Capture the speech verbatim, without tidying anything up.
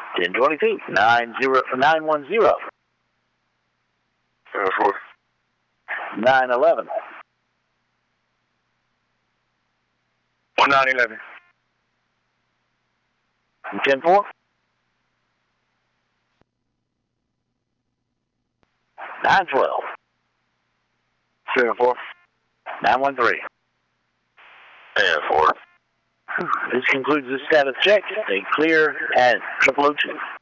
ten twenty-two, nine zero, nine one zero. seven four. nine eleven. one nine eleven. ten four. nine twelve. seven four. nine one three. And four. This concludes the status check. Stay clear at triple oh two.